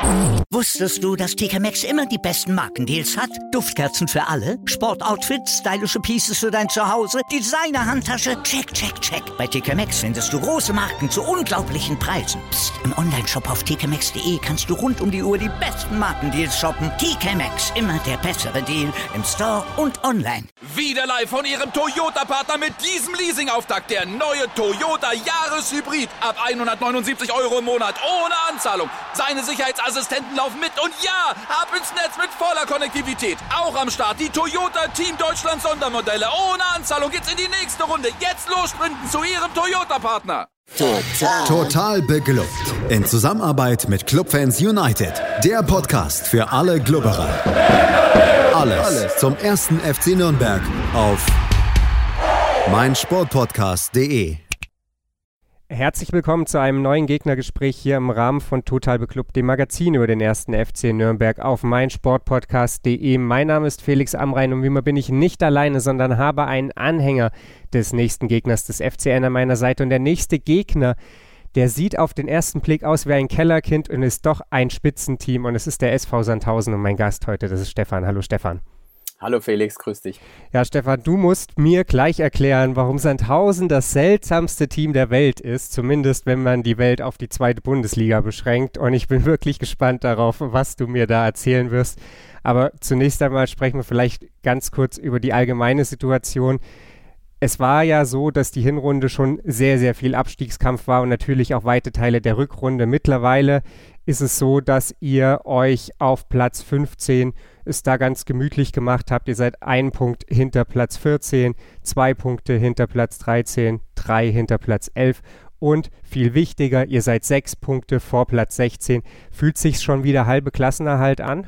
Wusstest du, dass TK Maxx immer die besten Markendeals hat? Duftkerzen für alle, Sportoutfits, stylische Pieces für dein Zuhause, Designer-Handtasche, check, check, check. Bei TK Maxx findest du große Marken zu unglaublichen Preisen. Psst. Im Onlineshop auf tkmaxx.de kannst du rund um die Uhr die besten Markendeals shoppen. TK Maxx, immer der bessere Deal im Store und online. Wieder live von ihrem Toyota-Partner mit diesem Leasing-Auftakt. Der neue Toyota Jahreshybrid. Ab 179 € im Monat. Ohne Anzahlung. Seine Sicherheitsassistenten laufen mit. Und ja, ab ins Netz mit voller Konnektivität. Auch am Start die Toyota Team Deutschland Sondermodelle. Ohne Anzahlung geht's in die nächste Runde. Jetzt los sprinten zu ihrem Toyota-Partner. Total beglückt. In Zusammenarbeit mit Clubfans United. Der Podcast für alle Glubberer. Alles zum ersten FC Nürnberg auf meinsportpodcast.de. Herzlich willkommen zu einem neuen Gegnergespräch hier im Rahmen von Total Beklubbt, dem Magazin über den ersten FC Nürnberg auf meinsportpodcast.de. Mein Name ist Felix Amrain und wie immer bin ich nicht alleine, sondern habe einen Anhänger des nächsten Gegners des FCN an meiner Seite. Und der nächste Gegner, der sieht auf den ersten Blick aus wie ein Kellerkind und ist doch ein Spitzenteam. Und es ist der SV Sandhausen und mein Gast heute, das ist Stefan. Hallo Stefan. Hallo Felix, grüß dich. Ja, Stefan, du musst mir gleich erklären, warum Sandhausen das seltsamste Team der Welt ist, zumindest wenn man die Welt auf die zweite Bundesliga beschränkt. Und ich bin wirklich gespannt darauf, was du mir da erzählen wirst. Aber zunächst einmal sprechen wir vielleicht ganz kurz über die allgemeine Situation. Es war ja so, dass die Hinrunde schon sehr, sehr viel Abstiegskampf war und natürlich auch weite Teile der Rückrunde. Mittlerweile ist es so, dass ihr euch auf Platz 15 es da ganz gemütlich gemacht habt. Ihr seid 1 Punkt hinter Platz 14, 2 Punkte hinter Platz 13, 3 hinter Platz 11 und viel wichtiger, ihr seid 6 Punkte vor Platz 16. Fühlt sich schon wieder halbe Klassenerhalt an?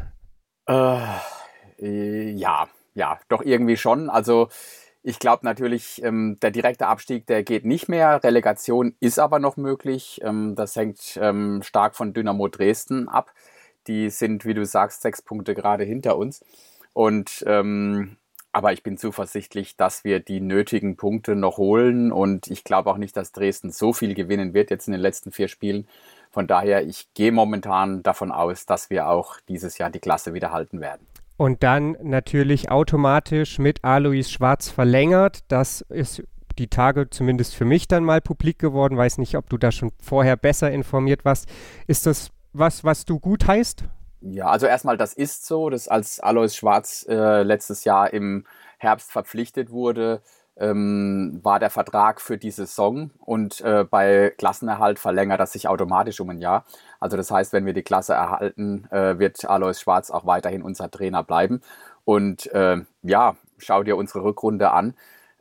Ja, doch irgendwie schon. Also ich glaube natürlich, der direkte Abstieg, der geht nicht mehr. Relegation ist aber noch möglich. Das hängt stark von Dynamo Dresden ab. Die sind, wie du sagst, 6 Punkte gerade hinter uns. Und aber ich bin zuversichtlich, dass wir die nötigen Punkte noch holen. Und ich glaube auch nicht, dass Dresden so viel gewinnen wird jetzt in den letzten 4 Spielen. Von daher, ich gehe momentan davon aus, dass wir auch dieses Jahr die Klasse wieder halten werden. Und dann natürlich automatisch mit Alois Schwarz verlängert. Das ist die Tage zumindest für mich dann mal publik geworden. Weiß nicht, ob du da schon vorher besser informiert warst. Ist das was du gut heißt? Ja, also erstmal, das ist so, dass als Alois Schwarz letztes Jahr im Herbst verpflichtet wurde, war der Vertrag für die Saison und bei Klassenerhalt verlängert das sich automatisch um ein Jahr. Also das heißt, wenn wir die Klasse erhalten, wird Alois Schwarz auch weiterhin unser Trainer bleiben. Und schau dir unsere Rückrunde an.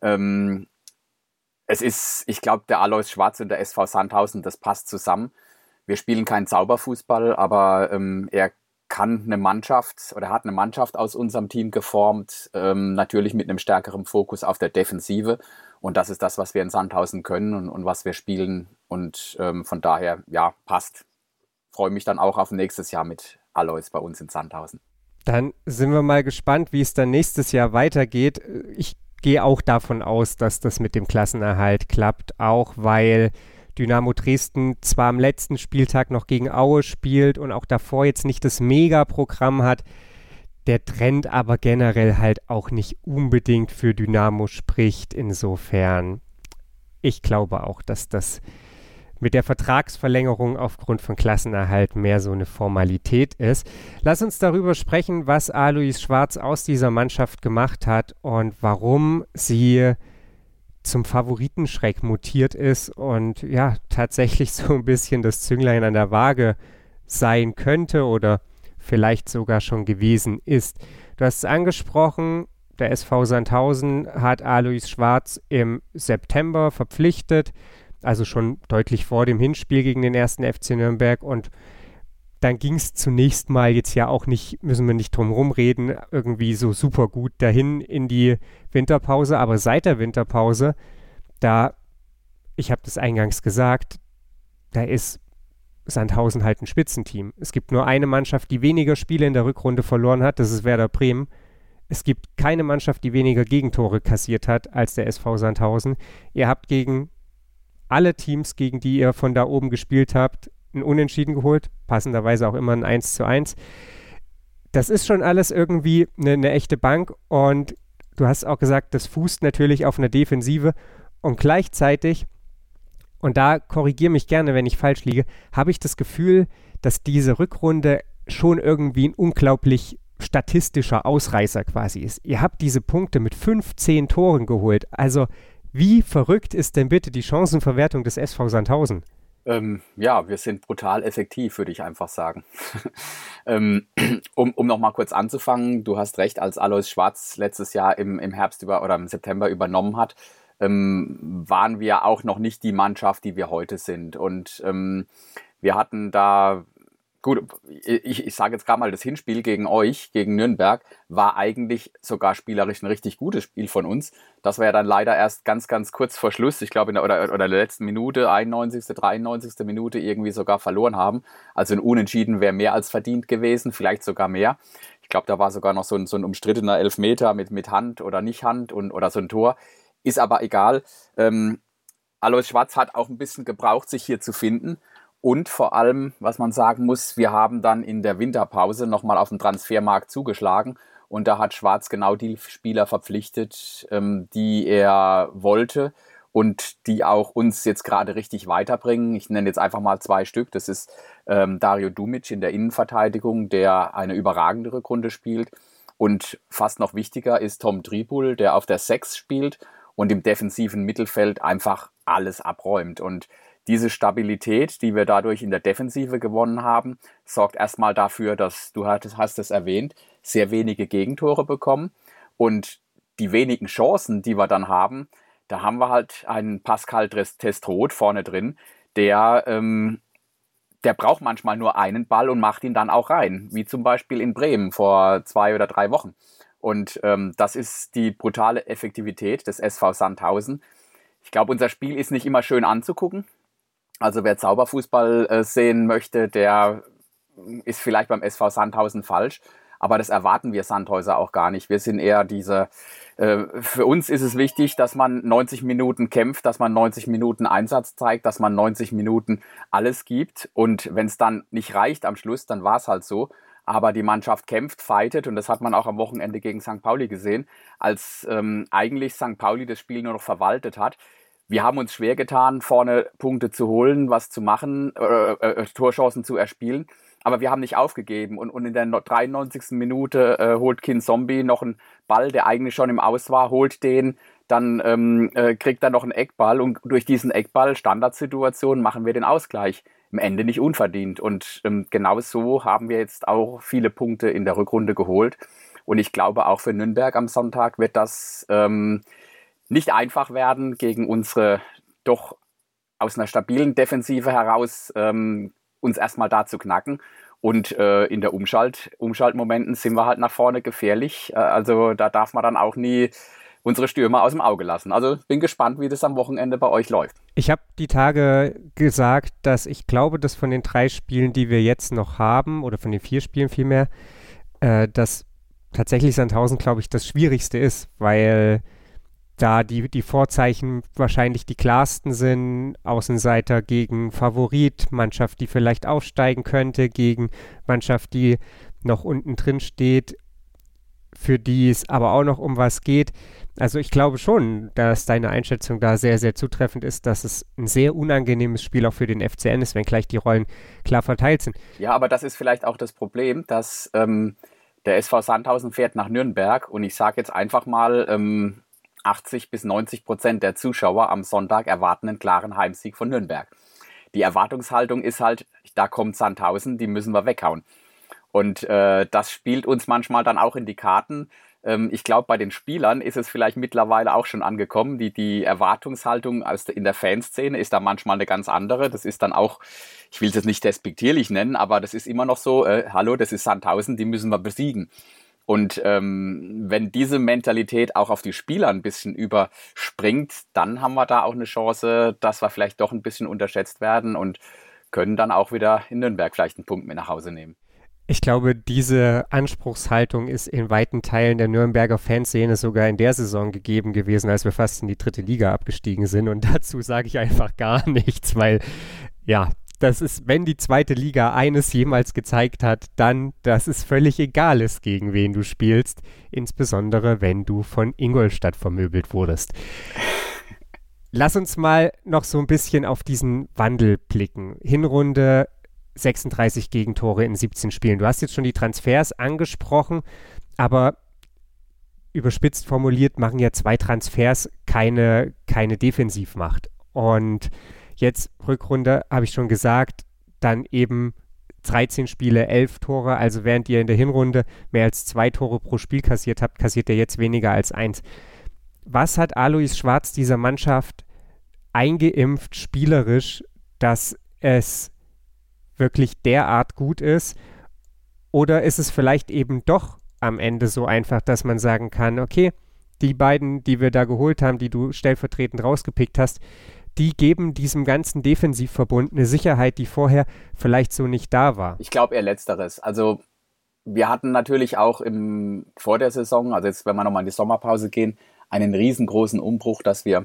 Ich glaube, der Alois Schwarz und der SV Sandhausen, das passt zusammen. Wir spielen keinen Zauberfußball, aber er kann eine Mannschaft oder hat eine Mannschaft aus unserem Team geformt, natürlich mit einem stärkeren Fokus auf der Defensive. Und das ist das, was wir in Sandhausen können und was wir spielen. Und von daher, ja, passt. Freue mich dann auch auf nächstes Jahr mit Alois bei uns in Sandhausen. Dann sind wir mal gespannt, wie es dann nächstes Jahr weitergeht. Ich gehe auch davon aus, dass das mit dem Klassenerhalt klappt, auch weil Dynamo Dresden zwar am letzten Spieltag noch gegen Aue spielt und auch davor jetzt nicht das Mega-Programm hat, der Trend aber generell halt auch nicht unbedingt für Dynamo spricht. Insofern, ich glaube auch, dass das mit der Vertragsverlängerung aufgrund von Klassenerhalt mehr so eine Formalität ist. Lass uns darüber sprechen, was Alois Schwarz aus dieser Mannschaft gemacht hat und warum sie zum Favoritenschreck mutiert ist und ja, tatsächlich so ein bisschen das Zünglein an der Waage sein könnte oder vielleicht sogar schon gewesen ist. Du hast es angesprochen, der SV Sandhausen hat Alois Schwarz im September verpflichtet, also schon deutlich vor dem Hinspiel gegen den ersten FC Nürnberg und dann ging es zunächst mal jetzt ja auch nicht, müssen wir nicht drum rumreden, irgendwie so super gut dahin in die Winterpause. Aber seit der Winterpause, ich habe das eingangs gesagt, da ist Sandhausen halt ein Spitzenteam. Es gibt nur eine Mannschaft, die weniger Spiele in der Rückrunde verloren hat, das ist Werder Bremen. Es gibt keine Mannschaft, die weniger Gegentore kassiert hat als der SV Sandhausen. Ihr habt gegen alle Teams, gegen die ihr von da oben gespielt habt, ein Unentschieden geholt, passenderweise auch immer ein 1:1. Das ist schon alles irgendwie eine echte Bank und du hast auch gesagt, das fußt natürlich auf einer Defensive und gleichzeitig, und da korrigiere mich gerne, wenn ich falsch liege, habe ich das Gefühl, dass diese Rückrunde schon irgendwie ein unglaublich statistischer Ausreißer quasi ist. Ihr habt diese Punkte mit 15 Toren geholt. Also wie verrückt ist denn bitte die Chancenverwertung des SV Sandhausen? Ja, wir sind brutal effektiv, würde ich einfach sagen. Um noch mal kurz anzufangen, du hast recht, als Alois Schwarz letztes Jahr im Herbst oder im September übernommen hat, waren wir auch noch nicht die Mannschaft, die wir heute sind. Und wir hatten da, gut, ich sage jetzt gerade mal, das Hinspiel gegen euch, gegen Nürnberg, war eigentlich sogar spielerisch ein richtig gutes Spiel von uns. Das war ja dann leider erst ganz, ganz kurz vor Schluss, ich glaube in der letzten Minute, 91., 93. Minute irgendwie sogar verloren haben. Also ein Unentschieden wäre mehr als verdient gewesen, vielleicht sogar mehr. Ich glaube, da war sogar noch so ein umstrittener Elfmeter mit Hand oder nicht Hand oder so ein Tor. Ist aber egal. Alois Schwarz hat auch ein bisschen gebraucht, sich hier zu finden. Und vor allem, was man sagen muss, wir haben dann in der Winterpause nochmal auf dem Transfermarkt zugeschlagen und da hat Schwarz genau die Spieler verpflichtet, die er wollte und die auch uns jetzt gerade richtig weiterbringen. Ich nenne jetzt einfach mal 2 Stück. Das ist Dario Dumic in der Innenverteidigung, der eine überragende Rückrunde spielt. Und fast noch wichtiger ist Tom Tribul, der auf der 6 spielt und im defensiven Mittelfeld einfach alles abräumt. Und diese Stabilität, die wir dadurch in der Defensive gewonnen haben, sorgt erstmal dafür, dass, du hast es erwähnt, sehr wenige Gegentore bekommen. Und die wenigen Chancen, die wir dann haben, da haben wir halt einen Pascal Testroth vorne drin, der braucht manchmal nur einen Ball und macht ihn dann auch rein, wie zum Beispiel in Bremen vor 2 oder 3 Wochen. Und das ist die brutale Effektivität des SV Sandhausen. Ich glaube, unser Spiel ist nicht immer schön anzugucken. Also wer Zauberfußball sehen möchte, der ist vielleicht beim SV Sandhausen falsch. Aber das erwarten wir Sandhäuser auch gar nicht. Wir sind eher für uns ist es wichtig, dass man 90 Minuten kämpft, dass man 90 Minuten Einsatz zeigt, dass man 90 Minuten alles gibt. Und wenn es dann nicht reicht am Schluss, dann war es halt so. Aber die Mannschaft kämpft, fightet und das hat man auch am Wochenende gegen St. Pauli gesehen, als eigentlich St. Pauli das Spiel nur noch verwaltet hat. Wir haben uns schwer getan, vorne Punkte zu holen, was zu machen, Torchancen zu erspielen. Aber wir haben nicht aufgegeben. Und in der 93. Minute holt Kinzombie noch einen Ball, der eigentlich schon im Aus war, holt den, dann kriegt er noch einen Eckball. Und durch diesen Eckball, Standardsituation, machen wir den Ausgleich. Im Ende nicht unverdient. Und genau so haben wir jetzt auch viele Punkte in der Rückrunde geholt. Und ich glaube, auch für Nürnberg am Sonntag wird das nicht einfach werden, gegen unsere doch aus einer stabilen Defensive heraus uns erstmal da zu knacken. Und in der Umschaltmomenten sind wir halt nach vorne gefährlich. Also da darf man dann auch nie unsere Stürmer aus dem Auge lassen. Also bin gespannt, wie das am Wochenende bei euch läuft. Ich habe die Tage gesagt, dass ich glaube, dass von den 3 Spielen, die wir jetzt noch haben, oder von den 4 Spielen vielmehr, dass tatsächlich Sandhausen, glaube ich, das Schwierigste ist, weil da die Vorzeichen wahrscheinlich die klarsten sind, Außenseiter gegen Favorit, Mannschaft, die vielleicht aufsteigen könnte, gegen Mannschaft, die noch unten drin steht, für die es aber auch noch um was geht. Also ich glaube schon, dass deine Einschätzung da sehr, sehr zutreffend ist, dass es ein sehr unangenehmes Spiel auch für den FCN ist, wenngleich die Rollen klar verteilt sind. Ja, aber das ist vielleicht auch das Problem, dass der SV Sandhausen fährt nach Nürnberg und ich sage jetzt einfach mal 80-90% der Zuschauer am Sonntag erwarten einen klaren Heimsieg von Nürnberg. Die Erwartungshaltung ist halt, da kommt Sandhausen, die müssen wir weghauen. Und das spielt uns manchmal dann auch in die Karten. Ich glaube, bei den Spielern ist es vielleicht mittlerweile auch schon angekommen. Die Erwartungshaltung in der Fanszene ist da manchmal eine ganz andere. Das ist dann auch, ich will es jetzt nicht despektierlich nennen, aber das ist immer noch so, hallo, das ist Sandhausen, die müssen wir besiegen. Und wenn diese Mentalität auch auf die Spieler ein bisschen überspringt, dann haben wir da auch eine Chance, dass wir vielleicht doch ein bisschen unterschätzt werden und können dann auch wieder in Nürnberg vielleicht einen Punkt mit nach Hause nehmen. Ich glaube, diese Anspruchshaltung ist in weiten Teilen der Nürnberger Fanszene sogar in der Saison gegeben gewesen, als wir fast in die 3. Liga abgestiegen sind. Und dazu sage ich einfach gar nichts, weil ja, das ist, wenn die zweite Liga eines jemals gezeigt hat, dann, dass es völlig egal ist, gegen wen du spielst, insbesondere wenn du von Ingolstadt vermöbelt wurdest. Lass uns mal noch so ein bisschen auf diesen Wandel blicken. Hinrunde 36 Gegentore in 17 Spielen. Du hast jetzt schon die Transfers angesprochen, aber überspitzt formuliert machen ja 2 Transfers keine Defensivmacht. Und jetzt Rückrunde, habe ich schon gesagt, dann eben 13 Spiele, 11 Tore. Also während ihr in der Hinrunde mehr als 2 Tore pro Spiel kassiert habt, kassiert ihr jetzt weniger als 1. Was hat Alois Schwarz dieser Mannschaft eingeimpft, spielerisch, dass es wirklich derart gut ist? Oder ist es vielleicht eben doch am Ende so einfach, dass man sagen kann, okay, die beiden, die wir da geholt haben, die du stellvertretend rausgepickt hast, die geben diesem ganzen Defensivverbund eine Sicherheit, die vorher vielleicht so nicht da war? Ich glaube eher Letzteres. Also wir hatten natürlich auch vor der Saison, also jetzt, wenn wir nochmal in die Sommerpause gehen, einen riesengroßen Umbruch, dass wir,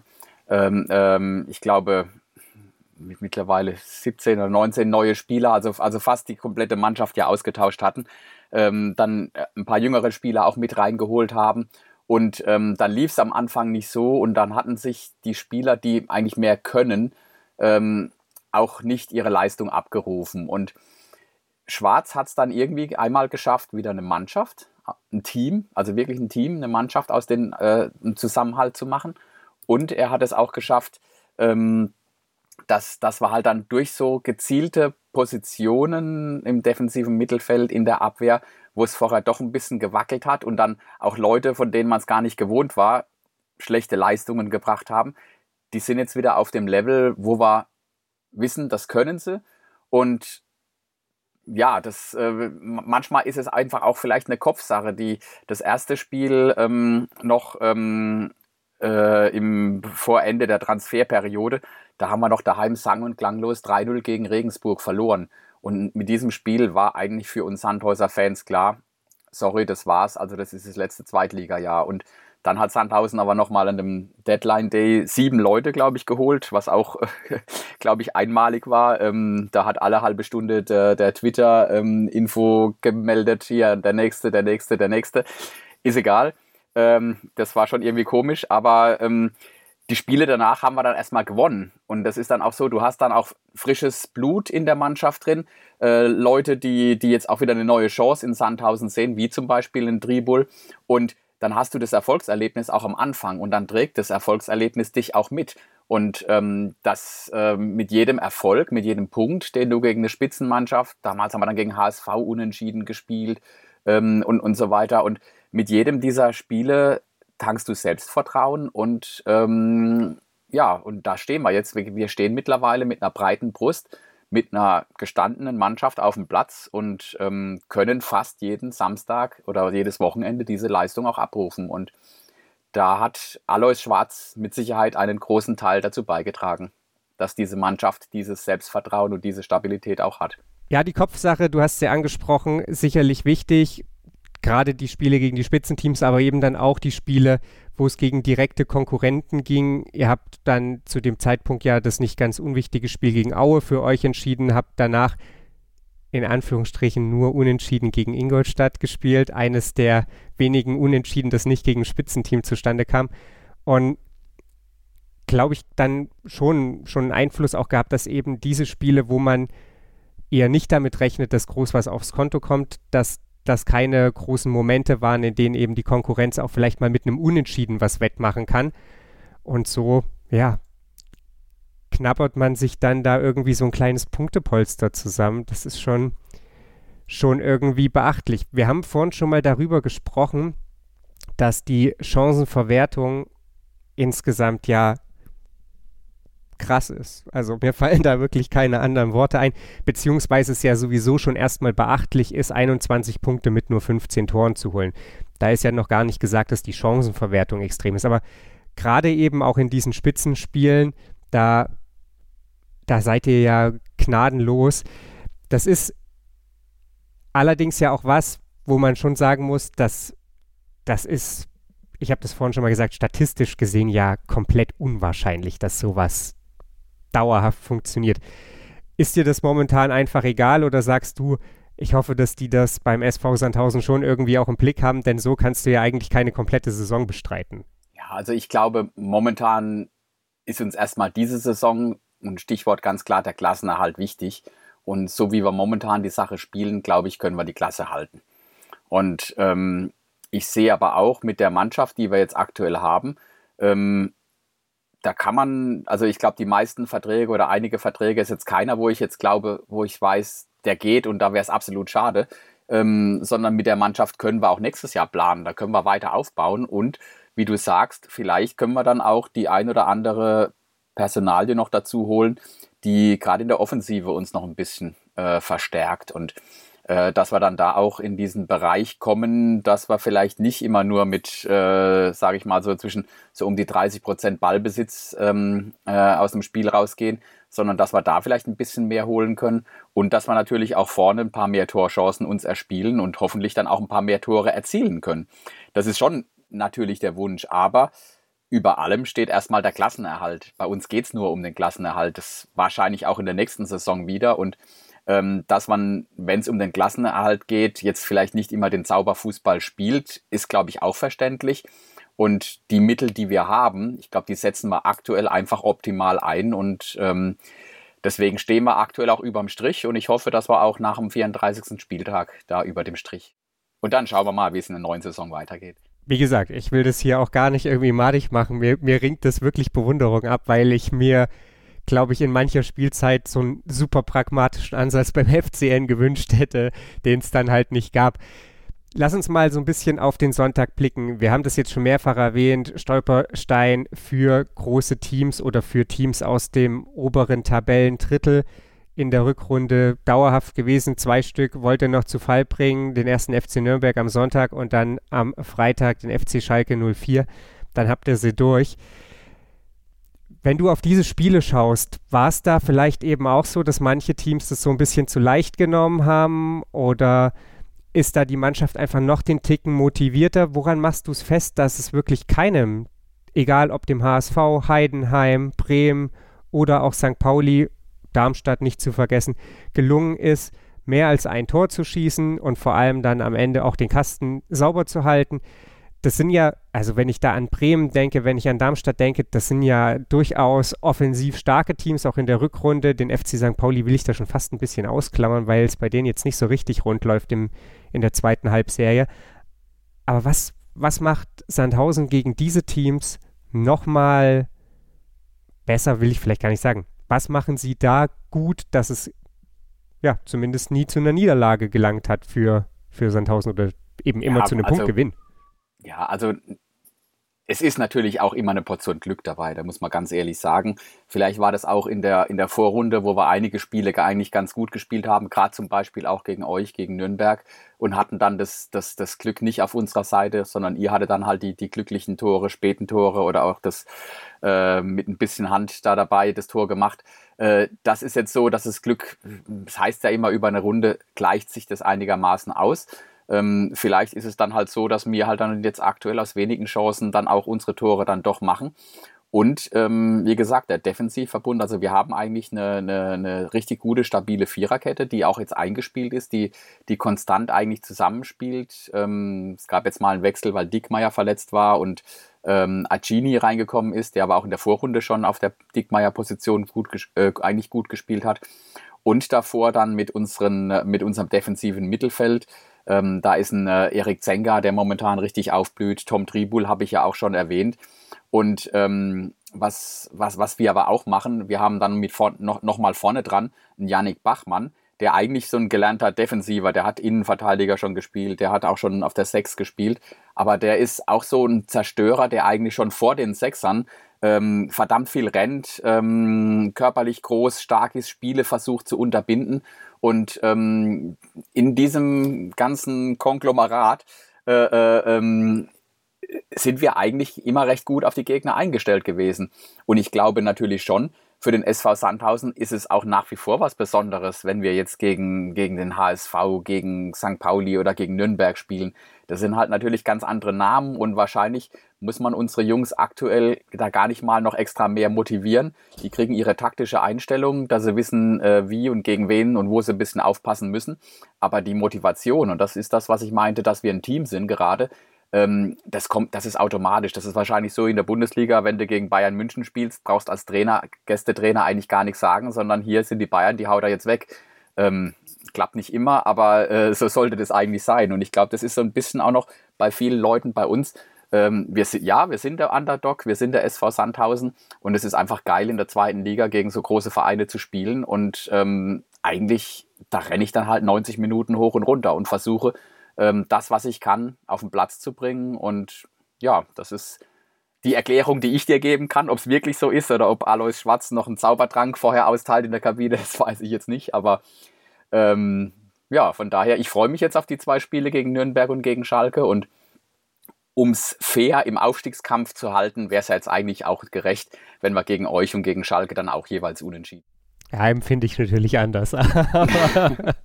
ich glaube, mittlerweile 17 oder 19 neue Spieler, also fast die komplette Mannschaft ja ausgetauscht hatten, dann ein paar jüngere Spieler auch mit reingeholt haben und dann lief es am Anfang nicht so und dann hatten sich die Spieler, die eigentlich mehr können, auch nicht ihre Leistung abgerufen und Schwarz hat es dann irgendwie einmal geschafft, wieder eine Mannschaft, ein Team, also wirklich ein Team, eine Mannschaft aus den einen Zusammenhalt zu machen. Und er hat es auch geschafft, dass wir halt dann durch so gezielte Positionen im defensiven Mittelfeld, in der Abwehr, wo es vorher doch ein bisschen gewackelt hat und dann auch Leute, von denen man es gar nicht gewohnt war, schlechte Leistungen gebracht haben, die sind jetzt wieder auf dem Level, wo wir wissen, das können sie. Und ja, manchmal ist es einfach auch vielleicht eine Kopfsache, das erste Spiel noch vor Ende der Transferperiode, da haben wir noch daheim sang- und klanglos 3-0 gegen Regensburg verloren. Und mit diesem Spiel war eigentlich für uns Sandhauser-Fans klar, sorry, das war's, also das ist das letzte Zweitligajahr. Und dann hat Sandhausen aber nochmal an dem Deadline-Day 7 Leute, glaube ich, geholt, was auch, glaube ich, einmalig war. Da hat alle halbe Stunde der Twitter-Info gemeldet, hier der Nächste. Ist egal. Das war schon irgendwie komisch, aber die Spiele danach haben wir dann erstmal gewonnen. Und das ist dann auch so, du hast dann auch frisches Blut in der Mannschaft drin. Leute, die jetzt auch wieder eine neue Chance in Sandhausen sehen, wie zum Beispiel in Tribul. Und dann hast du das Erfolgserlebnis auch am Anfang und dann trägt das Erfolgserlebnis dich auch mit. Und das mit jedem Erfolg, mit jedem Punkt, den du gegen eine Spitzenmannschaft, damals haben wir dann gegen HSV unentschieden gespielt und so weiter. Und mit jedem dieser Spiele tankst du Selbstvertrauen und und da stehen wir jetzt. Wir stehen mittlerweile mit einer breiten Brust, mit einer gestandenen Mannschaft auf dem Platz und können fast jeden Samstag oder jedes Wochenende diese Leistung auch abrufen. Und da hat Alois Schwarz mit Sicherheit einen großen Teil dazu beigetragen, dass diese Mannschaft dieses Selbstvertrauen und diese Stabilität auch hat. Ja, die Kopfsache, du hast sie angesprochen, sicherlich wichtig. Gerade die Spiele gegen die Spitzenteams, aber eben dann auch die Spiele, wo es gegen direkte Konkurrenten ging. Ihr habt dann zu dem Zeitpunkt ja das nicht ganz unwichtige Spiel gegen Aue für euch entschieden, habt danach in Anführungsstrichen nur unentschieden gegen Ingolstadt gespielt. Eines der wenigen Unentschieden, das nicht gegen ein Spitzenteam zustande kam. Und glaube ich dann schon einen Einfluss auch gehabt, dass eben diese Spiele, wo man eher nicht damit rechnet, dass groß was aufs Konto kommt, dass das keine großen Momente waren, in denen eben die Konkurrenz auch vielleicht mal mit einem Unentschieden was wettmachen kann. Und so, ja, knabbert man sich dann da irgendwie so ein kleines Punktepolster zusammen. Das ist schon irgendwie beachtlich. Wir haben vorhin schon mal darüber gesprochen, dass die Chancenverwertung insgesamt ja krass ist. Also mir fallen da wirklich keine anderen Worte ein, beziehungsweise es ja sowieso schon erstmal beachtlich ist, 21 Punkte mit nur 15 Toren zu holen. Da ist ja noch gar nicht gesagt, dass die Chancenverwertung extrem ist, aber gerade eben auch in diesen Spitzenspielen, da seid ihr ja gnadenlos. Das ist allerdings ja auch was, wo man schon sagen muss, dass das ist, ich habe das vorhin schon mal gesagt, statistisch gesehen ja komplett unwahrscheinlich, dass sowas dauerhaft funktioniert. Ist dir das momentan einfach egal oder sagst du, ich hoffe, dass die das beim SV Sandhausen schon irgendwie auch im Blick haben, denn so kannst du ja eigentlich keine komplette Saison bestreiten. Ja, also ich glaube, momentan ist uns erstmal diese Saison, und Stichwort ganz klar der Klassenerhalt, wichtig. Und so wie wir momentan die Sache spielen, glaube ich, können wir die Klasse halten. Und ich sehe aber auch mit der Mannschaft, die wir jetzt aktuell haben, da kann man, also ich glaube, die meisten Verträge oder einige Verträge ist jetzt keiner, wo ich jetzt glaube, wo ich weiß, der geht und da wäre es absolut schade, sondern mit der Mannschaft können wir auch nächstes Jahr planen, da können wir weiter aufbauen und wie du sagst, vielleicht können wir dann auch die ein oder andere Personalie noch dazu holen, die gerade in der Offensive uns noch ein bisschen verstärkt und dass wir dann da auch in diesen Bereich kommen, dass wir vielleicht nicht immer nur mit, sage ich mal, so um die 30% Ballbesitz aus dem Spiel rausgehen, sondern dass wir da vielleicht ein bisschen mehr holen können und dass wir natürlich auch vorne ein paar mehr Torchancen uns erspielen und hoffentlich dann auch ein paar mehr Tore erzielen können. Das ist schon natürlich der Wunsch, aber über allem steht erstmal der Klassenerhalt. Bei uns geht es nur um den Klassenerhalt, das wahrscheinlich auch in der nächsten Saison wieder und dass man, wenn es um den Klassenerhalt geht, jetzt vielleicht nicht immer den Zauberfußball spielt, ist, glaube ich, auch verständlich. Und die Mittel, die wir haben, ich glaube, die setzen wir aktuell einfach optimal ein. Und deswegen stehen wir aktuell auch überm Strich. Und ich hoffe, dass wir auch nach dem 34. Spieltag da über dem Strich. Und dann schauen wir mal, wie es in der neuen Saison weitergeht. Wie gesagt, ich will das hier auch gar nicht irgendwie madig machen. Mir ringt das wirklich Bewunderung ab, weil ich mir, glaube ich, in mancher Spielzeit so einen super pragmatischen Ansatz beim FCN gewünscht hätte, den es dann halt nicht gab. Lass uns mal so ein bisschen auf den Sonntag blicken. Wir haben das jetzt schon mehrfach erwähnt, Stolperstein für große Teams oder für Teams aus dem oberen Tabellendrittel in der Rückrunde dauerhaft gewesen. 2 Stück wollte noch zu Fall bringen, den ersten FC Nürnberg am Sonntag und dann am Freitag den FC Schalke 04. Dann habt ihr sie durch. Wenn du auf diese Spiele schaust, war es da vielleicht eben auch so, dass manche Teams das so ein bisschen zu leicht genommen haben oder ist da die Mannschaft einfach noch den Ticken motivierter? Woran machst du es fest, dass es wirklich keinem, egal ob dem HSV, Heidenheim, Bremen oder auch St. Pauli, Darmstadt nicht zu vergessen, gelungen ist, mehr als ein Tor zu schießen und vor allem dann am Ende auch den Kasten sauber zu halten? Das sind ja, also wenn ich da an Bremen denke, wenn ich an Darmstadt denke, das sind ja durchaus offensiv starke Teams, auch in der Rückrunde. Den FC St. Pauli will ich da schon fast ein bisschen ausklammern, weil es bei denen jetzt nicht so richtig rund läuft in der zweiten Halbserie. Aber was macht Sandhausen gegen diese Teams nochmal besser, will ich vielleicht gar nicht sagen. Was machen sie da gut, dass es ja zumindest nie zu einer Niederlage gelangt hat für Sandhausen oder eben immer zu einem Punktgewinn? Ja, also es ist natürlich auch immer eine Portion Glück dabei, da muss man ganz ehrlich sagen. Vielleicht war das auch in der Vorrunde, wo wir einige Spiele eigentlich ganz gut gespielt haben, gerade zum Beispiel auch gegen euch, gegen Nürnberg und hatten dann das Glück nicht auf unserer Seite, sondern ihr hattet dann halt die glücklichen Tore, späten Tore oder auch das mit ein bisschen Hand da dabei, das Tor gemacht. Das ist jetzt so, dass das Glück, das heißt ja immer über eine Runde, gleicht sich das einigermaßen aus. Vielleicht ist es dann halt so, dass wir halt dann jetzt aktuell aus wenigen Chancen dann auch unsere Tore dann doch machen. Und wie gesagt, der Defensivverbund, also wir haben eigentlich eine richtig gute, stabile Viererkette, die auch jetzt eingespielt ist, die konstant eigentlich zusammenspielt. Es gab jetzt mal einen Wechsel, weil Dickmeyer verletzt war und Acini reingekommen ist, der aber auch in der Vorrunde schon auf der Dickmeyer-Position eigentlich gut gespielt hat. Und davor dann mit unserem defensiven Mittelfeld. Da ist ein Erik Zenga, der momentan richtig aufblüht. Tom Tribul habe ich ja auch schon erwähnt. Und was wir aber auch machen, wir haben dann noch mal vorne dran einen Yannick Bachmann, der eigentlich so ein gelernter Defensiver, der hat Innenverteidiger schon gespielt, der hat auch schon auf der 6 gespielt. Aber der ist auch so ein Zerstörer, der eigentlich schon vor den Sechsern verdammt viel rennt, körperlich groß, stark ist, Spiele versucht zu unterbinden. Und in diesem ganzen Konglomerat sind wir eigentlich immer recht gut auf die Gegner eingestellt gewesen. Und ich glaube natürlich schon, für den SV Sandhausen ist es auch nach wie vor was Besonderes, wenn wir jetzt gegen den HSV, gegen St. Pauli oder gegen Nürnberg spielen. Das sind halt natürlich ganz andere Namen und wahrscheinlich muss man unsere Jungs aktuell da gar nicht mal noch extra mehr motivieren. Die kriegen ihre taktische Einstellung, dass sie wissen, wie und gegen wen und wo sie ein bisschen aufpassen müssen. Aber die Motivation, und das ist das, was ich meinte, dass wir ein Team sind gerade, das ist automatisch. Das ist wahrscheinlich so in der Bundesliga, wenn du gegen Bayern München spielst, brauchst als Trainer, Gästetrainer eigentlich gar nichts sagen, sondern hier sind die Bayern, die haut er jetzt weg. Klappt nicht immer, aber so sollte das eigentlich sein. Und ich glaube, das ist so ein bisschen auch noch bei vielen Leuten bei uns. Wir sind der Underdog, wir sind der SV Sandhausen und es ist einfach geil, in der 2. Liga gegen so große Vereine zu spielen. Und eigentlich, da renne ich dann halt 90 Minuten hoch und runter und versuche, das, was ich kann, auf den Platz zu bringen. Und ja, das ist die Erklärung, die ich dir geben kann. Ob es wirklich so ist oder ob Alois Schwarz noch einen Zaubertrank vorher austeilt in der Kabine, das weiß ich jetzt nicht. Aber von daher, ich freue mich jetzt auf die 2 Spiele gegen Nürnberg und gegen Schalke. Und um es fair im Aufstiegskampf zu halten, wäre es ja jetzt eigentlich auch gerecht, wenn wir gegen euch und gegen Schalke dann auch jeweils unentschieden. Ja, empfinde ich natürlich anders. Aber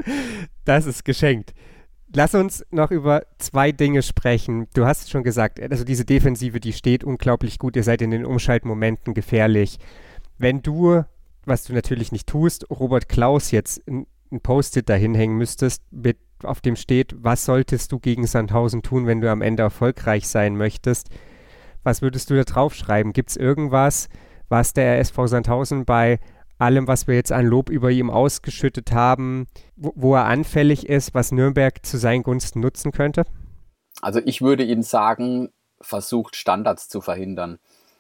das ist geschenkt. Lass uns noch über 2 Dinge sprechen. Du hast es schon gesagt, also diese Defensive, die steht unglaublich gut. Ihr seid in den Umschaltmomenten gefährlich. Wenn du, was du natürlich nicht tust, Robert Klaus jetzt ein Post-it dahin hängen müsstest, auf dem steht, was solltest du gegen Sandhausen tun, wenn du am Ende erfolgreich sein möchtest? Was würdest du da draufschreiben? Gibt es irgendwas, was der SV Sandhausen bei allem, was wir jetzt an Lob über ihm ausgeschüttet haben, wo er anfällig ist, was Nürnberg zu seinen Gunsten nutzen könnte? Also ich würde Ihnen sagen, versucht Standards zu verhindern,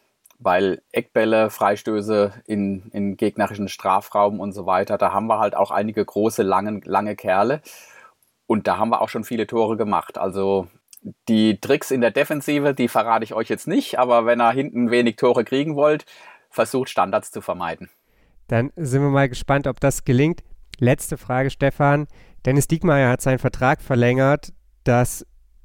weil Eckbälle, Freistöße in gegnerischen Strafraum und so weiter, da haben wir halt auch einige große, lange Kerle und da haben wir auch schon viele Tore gemacht. Also die Tricks in der Defensive, die verrate ich euch jetzt nicht, aber wenn ihr hinten wenig Tore kriegen wollt, versucht Standards zu vermeiden. Dann sind wir mal gespannt, ob das gelingt. Letzte Frage, Stefan. Dennis Diekmeyer hat seinen Vertrag verlängert. Das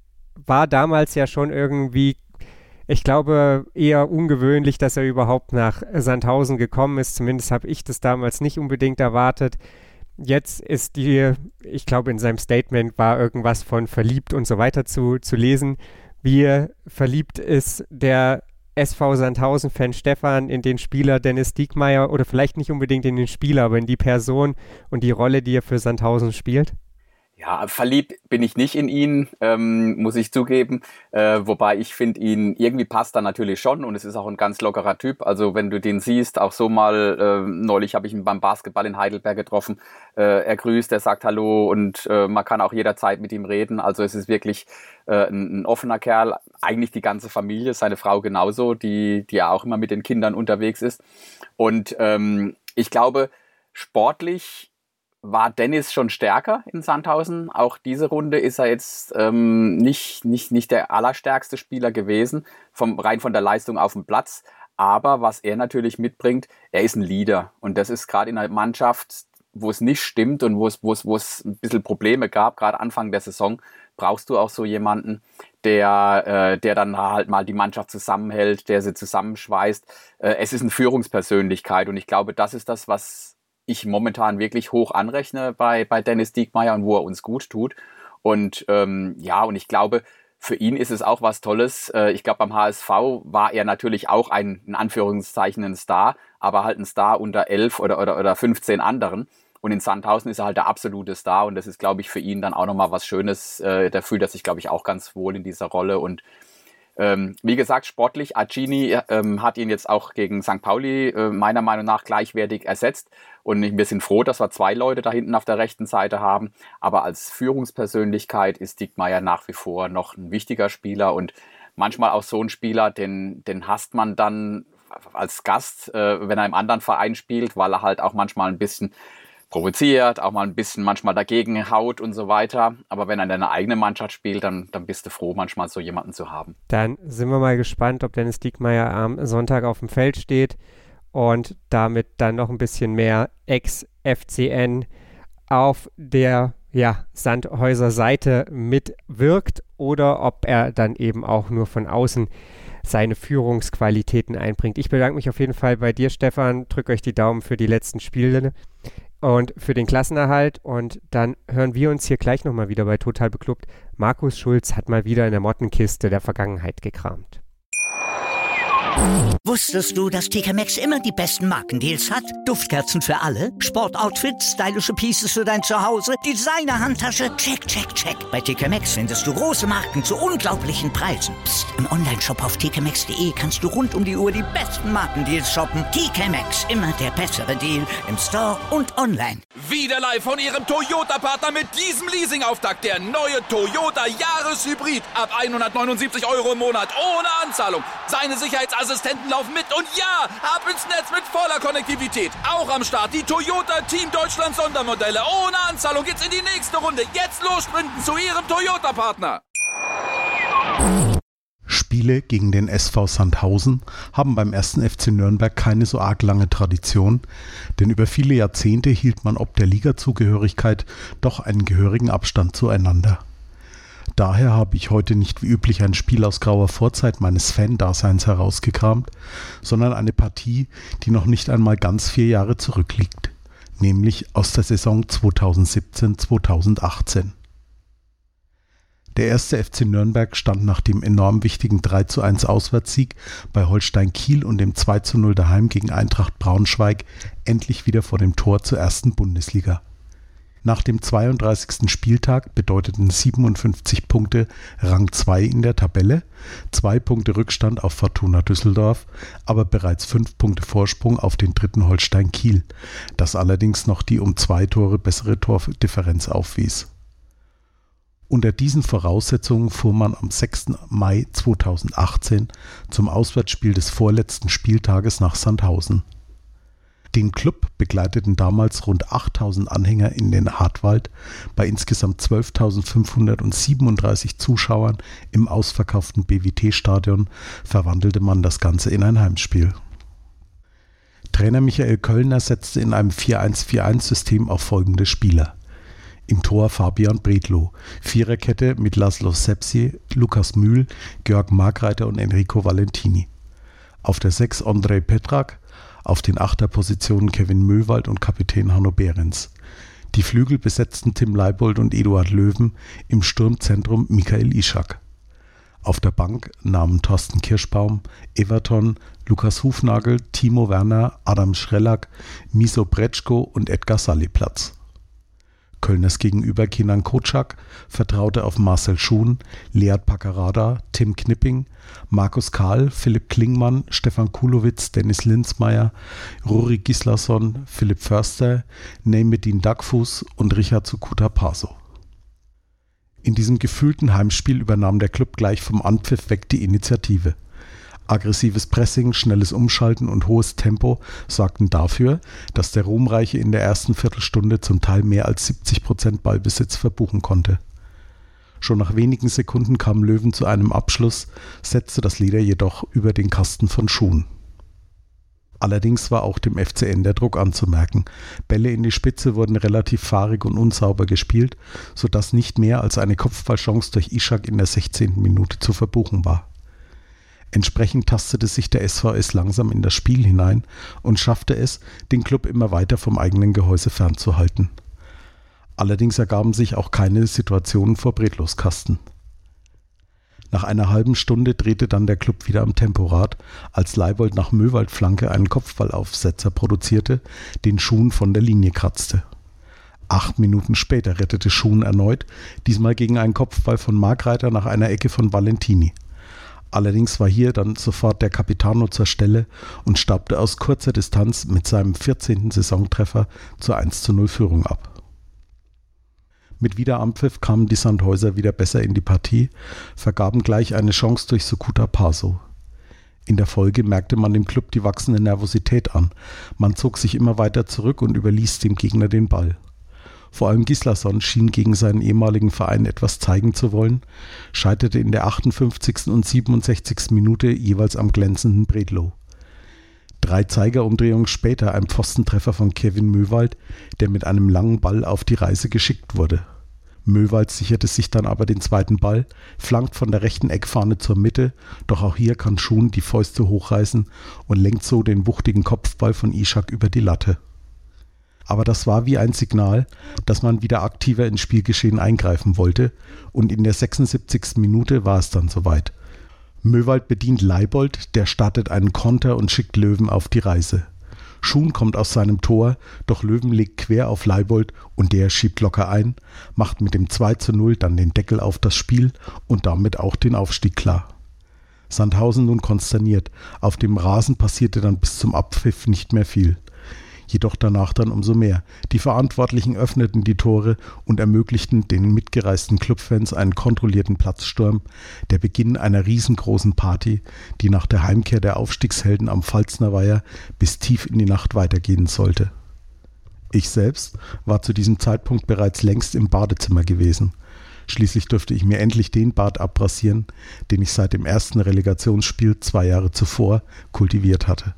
war damals ja schon irgendwie, ich glaube, eher ungewöhnlich, dass er überhaupt nach Sandhausen gekommen ist. Zumindest habe ich das damals nicht unbedingt erwartet. Jetzt ist ich glaube, in seinem Statement war irgendwas von verliebt und so weiter zu lesen. Wie verliebt ist der SV Sandhausen-Fan Stefan in den Spieler Dennis Diekmeyer oder vielleicht nicht unbedingt in den Spieler, aber in die Person und die Rolle, die er für Sandhausen spielt? Ja, verliebt bin ich nicht in ihn, muss ich zugeben. Wobei ich finde ihn, irgendwie passt er natürlich schon und es ist auch ein ganz lockerer Typ. Also wenn du den siehst, auch so mal, neulich habe ich ihn beim Basketball in Heidelberg getroffen. Er grüßt, er sagt Hallo und man kann auch jederzeit mit ihm reden. Also es ist wirklich ein offener Kerl. Eigentlich die ganze Familie, seine Frau genauso, die ja auch immer mit den Kindern unterwegs ist. Und ich glaube, sportlich war Dennis schon stärker in Sandhausen. Auch diese Runde ist er jetzt nicht der allerstärkste Spieler gewesen, rein von der Leistung auf dem Platz. Aber was er natürlich mitbringt, er ist ein Leader. Und das ist gerade in einer Mannschaft, wo es nicht stimmt und wo es ein bisschen Probleme gab, gerade Anfang der Saison, brauchst du auch so jemanden, der dann halt mal die Mannschaft zusammenhält, der sie zusammenschweißt. Es ist eine Führungspersönlichkeit und ich glaube, das ist das, was ich momentan wirklich hoch anrechne bei Dennis Diekmeyer und wo er uns gut tut. Und und ich glaube, für ihn ist es auch was Tolles. Ich glaube, beim HSV war er natürlich auch in Anführungszeichen ein Star, aber halt ein Star unter 11 oder 15 anderen. Und in Sandhausen ist er halt der absolute Star und das ist, glaube ich, für ihn dann auch nochmal was Schönes. Der fühlt er sich, glaube ich, auch ganz wohl in dieser Rolle und wie gesagt, sportlich, Acini hat ihn jetzt auch gegen St. Pauli meiner Meinung nach gleichwertig ersetzt und wir sind froh, dass wir 2 Leute da hinten auf der rechten Seite haben, aber als Führungspersönlichkeit ist Diekmeyer nach wie vor noch ein wichtiger Spieler und manchmal auch so ein Spieler, den hasst man dann als Gast, wenn er im anderen Verein spielt, weil er halt auch manchmal ein bisschen provoziert, auch mal ein bisschen manchmal dagegen haut und so weiter. Aber wenn er in deiner eigenen Mannschaft spielt, dann bist du froh, manchmal so jemanden zu haben. Dann sind wir mal gespannt, ob Dennis Diekmeyer am Sonntag auf dem Feld steht und damit dann noch ein bisschen mehr Ex-FCN auf der Sandhäuser Seite mitwirkt oder ob er dann eben auch nur von außen seine Führungsqualitäten einbringt. Ich bedanke mich auf jeden Fall bei dir, Stefan. Drückt euch die Daumen für die letzten Spiele und für den Klassenerhalt. Und dann hören wir uns hier gleich nochmal wieder bei Total Beklubbt. Markus Schulz hat mal wieder in der Mottenkiste der Vergangenheit gekramt. Wusstest du, dass TK Maxx immer die besten Markendeals hat? Duftkerzen für alle, Sportoutfits, stylische Pieces für dein Zuhause, Designer-Handtasche, check, check, check. Bei TK Maxx findest du große Marken zu unglaublichen Preisen. Psst. Im Onlineshop auf tkmaxx.de kannst du rund um die Uhr die besten Markendeals shoppen. TK Maxx, immer der bessere Deal im Store und online. Wieder live von Ihrem Toyota-Partner mit diesem Leasing-Auftakt. Der neue Toyota Jahreshybrid. Ab 179 € im Monat ohne Anzahlung. Seine Sicherheitsassistenten laufen mit und ja, ab ins Netz mit voller Konnektivität. Auch am Start die Toyota Team Deutschland Sondermodelle. Ohne Anzahlung geht's in die nächste Runde. Jetzt los sprinten zu Ihrem Toyota-Partner. Spiele gegen den SV Sandhausen haben beim 1. FC Nürnberg keine so arg lange Tradition, denn über viele Jahrzehnte hielt man ob der Ligazugehörigkeit doch einen gehörigen Abstand zueinander. Daher habe ich heute nicht wie üblich ein Spiel aus grauer Vorzeit meines Fan-Daseins herausgekramt, sondern eine Partie, die noch nicht einmal ganz 4 Jahre zurückliegt, nämlich aus der Saison 2017/2018. Der 1. FC Nürnberg stand nach dem enorm wichtigen 3:1 Auswärtssieg bei Holstein Kiel und dem 2:0 daheim gegen Eintracht Braunschweig endlich wieder vor dem Tor zur ersten Bundesliga. Nach dem 32. Spieltag bedeuteten 57 Punkte Rang 2 in der Tabelle, 2 Punkte Rückstand auf Fortuna Düsseldorf, aber bereits 5 Punkte Vorsprung auf den dritten Holstein Kiel, das allerdings noch die um 2 Tore bessere Tordifferenz aufwies. Unter diesen Voraussetzungen fuhr man am 6. Mai 2018 zum Auswärtsspiel des vorletzten Spieltages nach Sandhausen. Den Klub begleiteten damals rund 8.000 Anhänger in den Hartwald bei insgesamt 12.537 Zuschauern im ausverkauften BWT-Stadion verwandelte man das Ganze in ein Heimspiel. Trainer Michael Köllner setzte in einem 4-1-4-1-System auf folgende Spieler. Im Tor Fabian Bredlow, Viererkette mit Laszlo Sepsi, Lukas Mühl, Georg Markreiter und Enrico Valentini. Auf der 6 Ondrej Petrak, auf den Achterpositionen Kevin Möwald und Kapitän Hanno Behrens. Die Flügel besetzten Tim Leibold und Eduard Löwen, im Sturmzentrum Michael Ischak. Auf der Bank nahmen Thorsten Kirschbaum, Everton, Lukas Hufnagel, Timo Werner, Adam Schrellack, Miso Bretschko und Edgar Salli Platz. Kölners Gegenüber Kenan Kocak vertraute auf Marcel Schuhn, Lead Paccarada, Tim Knipping, Markus Kahl, Philipp Klingmann, Stefan Kulowitz, Dennis Linzmeier, Ruri Gislason, Philipp Förster, Neymedin Dagfuß und Richard Sukuta Paso. In diesem gefühlten Heimspiel übernahm der Klub gleich vom Anpfiff weg die Initiative. Aggressives Pressing, schnelles Umschalten und hohes Tempo sorgten dafür, dass der Ruhmreiche in der ersten Viertelstunde zum Teil mehr als 70% Ballbesitz verbuchen konnte. Schon nach wenigen Sekunden kam Löwen zu einem Abschluss, setzte das Leder jedoch über den Kasten von Schuhn. Allerdings war auch dem FCN der Druck anzumerken. Bälle in die Spitze wurden relativ fahrig und unsauber gespielt, sodass nicht mehr als eine Kopfballchance durch Ischak in der 16. Minute zu verbuchen war. Entsprechend tastete sich der SVS langsam in das Spiel hinein und schaffte es, den Klub immer weiter vom eigenen Gehäuse fernzuhalten. Allerdings ergaben sich auch keine Situationen vor Bredlows Kasten. Nach einer halben Stunde drehte dann der Klub wieder am Temporad, als Leibold nach Möwald-Flanke einen Kopfballaufsetzer produzierte, den Schuhn von der Linie kratzte. 8 Minuten später rettete Schuhn erneut, diesmal gegen einen Kopfball von Markreiter nach einer Ecke von Valentini. Allerdings war hier dann sofort der Capitano zur Stelle und staubte aus kurzer Distanz mit seinem 14. Saisontreffer zur 1:0 Führung ab. Mit Wiederanpfiff kamen die Sandhäuser wieder besser in die Partie, vergaben gleich eine Chance durch Sukuta Paso. In der Folge merkte man dem Klub die wachsende Nervosität an. Man zog sich immer weiter zurück und überließ dem Gegner den Ball. Vor allem Gislason schien gegen seinen ehemaligen Verein etwas zeigen zu wollen, scheiterte in der 58. und 67. Minute jeweils am glänzenden Bredlow. 3 Zeigerumdrehungen später ein Pfostentreffer von Kevin Möwald, der mit einem langen Ball auf die Reise geschickt wurde. Möwald sicherte sich dann aber den zweiten Ball, flankt von der rechten Eckfahne zur Mitte, doch auch hier kann Schun die Fäuste hochreißen und lenkt so den wuchtigen Kopfball von Ishak über die Latte. Aber das war wie ein Signal, dass man wieder aktiver ins Spielgeschehen eingreifen wollte, und in der 76. Minute war es dann soweit. Möwald bedient Leibold, der startet einen Konter und schickt Löwen auf die Reise. Schun kommt aus seinem Tor, doch Löwen legt quer auf Leibold und der schiebt locker ein, macht mit dem 2:0 dann den Deckel auf das Spiel und damit auch den Aufstieg klar. Sandhausen nun konsterniert, auf dem Rasen passierte dann bis zum Abpfiff nicht mehr viel. Jedoch danach dann umso mehr. Die Verantwortlichen öffneten die Tore und ermöglichten den mitgereisten Clubfans einen kontrollierten Platzsturm, der Beginn einer riesengroßen Party, die nach der Heimkehr der Aufstiegshelden am Pfalzner Weiher bis tief in die Nacht weitergehen sollte. Ich selbst war zu diesem Zeitpunkt bereits längst im Badezimmer gewesen. Schließlich durfte ich mir endlich den Bart abrasieren, den ich seit dem ersten Relegationsspiel 2 Jahre zuvor kultiviert hatte.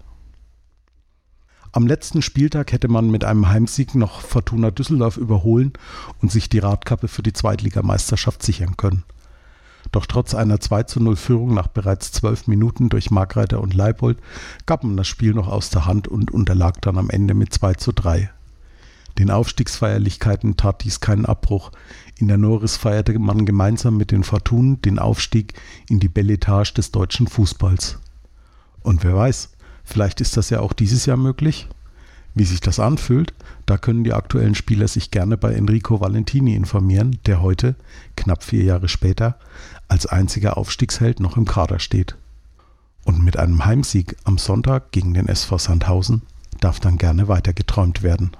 Am letzten Spieltag hätte man mit einem Heimsieg noch Fortuna Düsseldorf überholen und sich die Radkappe für die Zweitligameisterschaft sichern können. Doch trotz einer 2:0 Führung nach bereits 12 Minuten durch Markreiter und Leibold gab man das Spiel noch aus der Hand und unterlag dann am Ende mit 2:3. Den Aufstiegsfeierlichkeiten tat dies keinen Abbruch. In der Noris feierte man gemeinsam mit den Fortunen den Aufstieg in die Belle Etage des deutschen Fußballs. Und wer weiß, vielleicht ist das ja auch dieses Jahr möglich. Wie sich das anfühlt, da können die aktuellen Spieler sich gerne bei Enrico Valentini informieren, der heute, knapp 4 Jahre später, als einziger Aufstiegsheld noch im Kader steht. Und mit einem Heimsieg am Sonntag gegen den SV Sandhausen darf dann gerne weitergeträumt werden.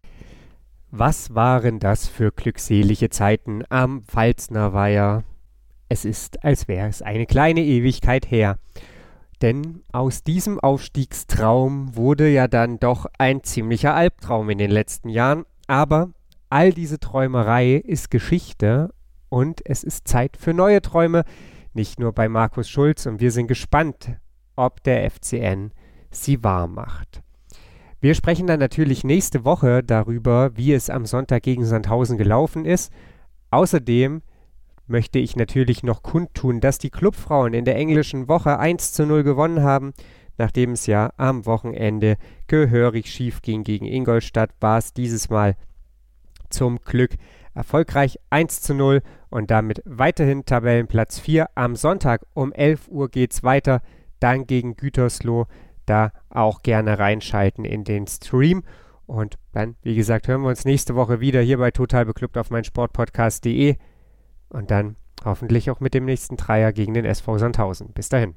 Was waren das für glückselige Zeiten am Pfalzner Weiher? Es ist, als wäre es eine kleine Ewigkeit her. Denn aus diesem Aufstiegstraum wurde ja dann doch ein ziemlicher Albtraum in den letzten Jahren. Aber all diese Träumerei ist Geschichte und es ist Zeit für neue Träume. Nicht nur bei Markus Schulz, und wir sind gespannt, ob der FCN sie wahr macht. Wir sprechen dann natürlich nächste Woche darüber, wie es am Sonntag gegen Sandhausen gelaufen ist. Außerdem möchte ich natürlich noch kundtun, dass die Clubfrauen in der englischen Woche 1:0 gewonnen haben. Nachdem es ja am Wochenende gehörig schief ging gegen Ingolstadt, war es dieses Mal zum Glück erfolgreich 1:0 und damit weiterhin Tabellenplatz 4. Am Sonntag um 11 Uhr geht es weiter, dann gegen Gütersloh. Da auch gerne reinschalten in den Stream. Und dann, wie gesagt, hören wir uns nächste Woche wieder hier bei Total Beklubbt auf meinsportpodcast.de. Und dann hoffentlich auch mit dem nächsten Dreier gegen den SV Sandhausen. Bis dahin.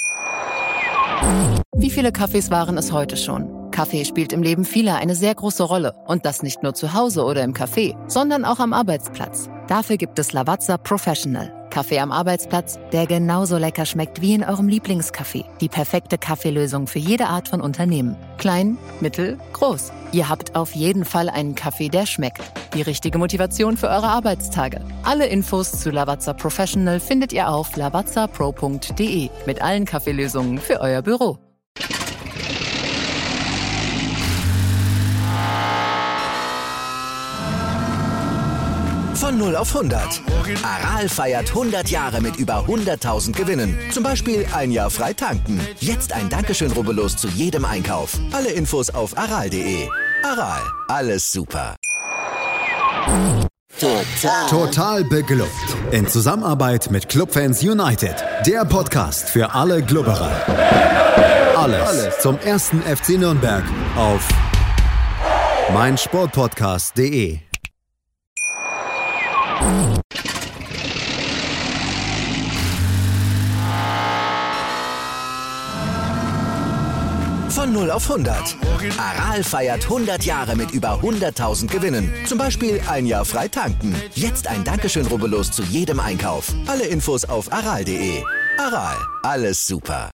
Wie viele Kaffees waren es heute schon? Kaffee spielt im Leben vieler eine sehr große Rolle. Und das nicht nur zu Hause oder im Café, sondern auch am Arbeitsplatz. Dafür gibt es Lavazza Professional. Kaffee am Arbeitsplatz, der genauso lecker schmeckt wie in eurem Lieblingscafé. Die perfekte Kaffeelösung für jede Art von Unternehmen. Klein, mittel, groß. Ihr habt auf jeden Fall einen Kaffee, der schmeckt. Die richtige Motivation für eure Arbeitstage. Alle Infos zu Lavazza Professional findet ihr auf lavazzapro.de mit allen Kaffeelösungen für euer Büro. Von 0 auf 100. Aral feiert 100 Jahre mit über 100.000 Gewinnen. Zum Beispiel 1 Jahr frei tanken. Jetzt ein Dankeschön, rubbellos zu jedem Einkauf. Alle Infos auf aral.de. Aral, alles super. Total beglückt. In Zusammenarbeit mit Clubfans United. Der Podcast für alle Glubberer. Alles zum 1. FC Nürnberg auf meinsportpodcast.de. Von 0 auf 100. Aral feiert 100 Jahre mit über 100.000 Gewinnen. Zum Beispiel 1 Jahr frei tanken. Jetzt ein Dankeschön, rubbellos zu jedem Einkauf. Alle Infos auf aral.de. Aral, alles super.